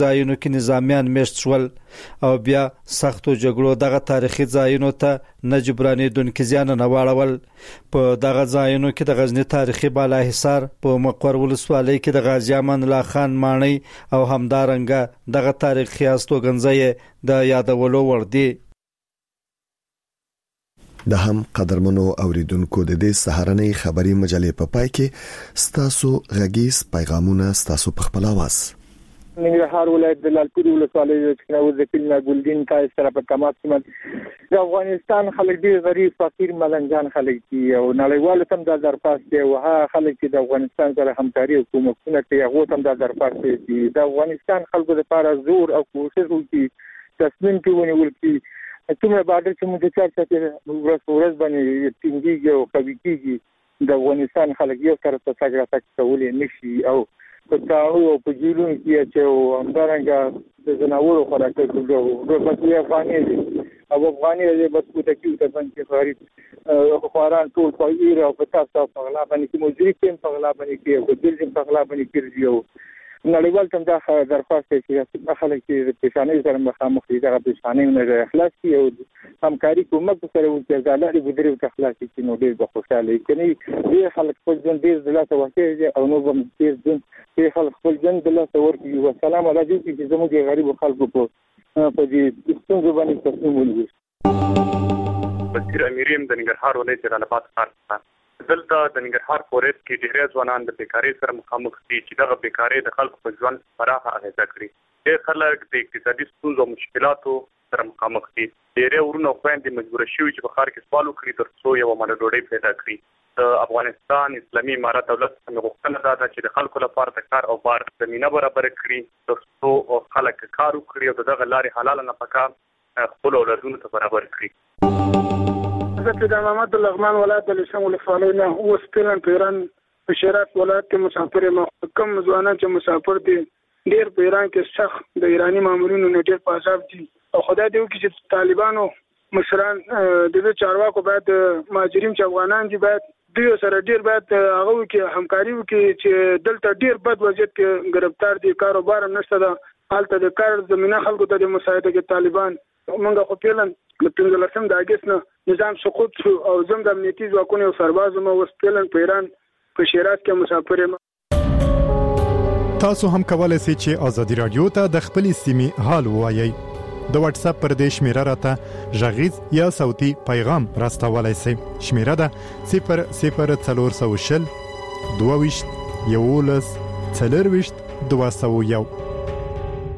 ځایونو کې نظامیان میشت شول او بیا سختو جګړو دغه تاریخي ځایونو ته نه جبرانېدونکي زیانونه واړول. په دغه ځایونو کې د غزنی تاریخي بالاحصار په مقر ولسوالۍ کې د غازی امان الله خان ماڼۍ او همدارنګه دغه تاریخي استوګنځي د یادولو وړ دي. د هم قدرمنو اوریدونکو د دې سهارنۍ خبري مجلې په پای کې ستاسو غږیز پیغامونه ستاسو په خپل आवाज. ننګرهار ولایت د لالپور ولسوالۍ څخه وزکیل ګلدین تای سره په کمات سیمه د افغانستان خلک ډیر غریب فقیر ملنګان خلک دي او نړیوال تم د درپاس دی او ها خلک چې د افغانستان سره همکاري او کومکونه کوي هغه تم د درپاس دي. د افغانستان خلکو لپاره زور او کوشش وکړي تصمیم کې ونیول کی کومه بادر چې موږ چارچا کې ورځ باندې ټینګي او قوي کیږي د افغانستان خلک یو سره تاسو کولای نشي او په تاسو په جیلون کې چې همدارنګه د زناورو خوراکي کوي او په دې افغاني او افغاني د بس کو تکیو ته باندې غریب خواران ټول په ایرو او په تاسو په غلا باندې کې موجري کې په غلا باندې کې او د دې په غلا باندې کې یو نړیوال تم دا درخواست کوي چې خلک چې پېښانې سره مخامخ دي دا پېښانې نه اخلاص کی او همکاري کومک سره وکړي ځاله بدري او اخلاص کی نو ډېر خوشاله کړي دې خلک خپل ژوند ډېر دلته وکړي او نو هم ډېر ژوند دې خلک خپل ژوند دلته ورکړي او سلام علیکم چې زموږ غریب خلکو په دې څنګه باندې تصمیم ونیسي. وزیر امیریم د ننګرهار ولایت جلالاباد ښار دلته د ننګرهار فورست کې ډېر ځوانان د بیکاری سره مخامخ دي چې دغه بیکاری د خلکو په ژوند پراخه اغیزه کړي. ډېر خلک د اقتصادي ستونزو او مشکلاتو سره مخامخ دي. ډېر ورونه خويندې مجبور شوي چې په ښار کې سوال وکړي ترڅو یو ماده ډوډۍ پیدا کړي. د افغانستان اسلامي امارت دولت څخه غوښتنه ده چې د خلکو لپاره د کار او بار زمينه برابر کړي ترڅو خلک کار وکړي او دغه لارې حلال نفقه خپل اولادونو ته برابر کړي. حضرت محمد لغمان ولایت د لشم ولسوالۍ نه اوس پیران په شیراز ولایت کې مسافر کم ځوانان چې مسافر دي ډېر پیران کې سخت د ایرانی مامورینو نه ډېر په عذاب دي او خدای دې وکړي چې طالبانو مشران د دې چارواکو باید مهاجرین چې افغانان دي باید دوی سره ډېر باید هغه کې همکاري وکړي چې دلته ډېر بد وضعیت کې گرفتار دي کاروبار نشته ده حالت د کار زمينه خلکو ته د مساعده کې طالبان موږ خو پیلن د 15 د اگست نه نظام سقوط شو او زم د امنیتي ځواکونو او سربازو مو وسپیلن په ایران په شیراز کې مسافر یم. تاسو هم کولای شئ چې ازادي رادیو ته د خپل سیمې حال وایي. د واتس اپ پر دې شمیره راته ژغیز یا صوتي پیغام راستولای شئ. شمیره ده 00420 22 11 24 201.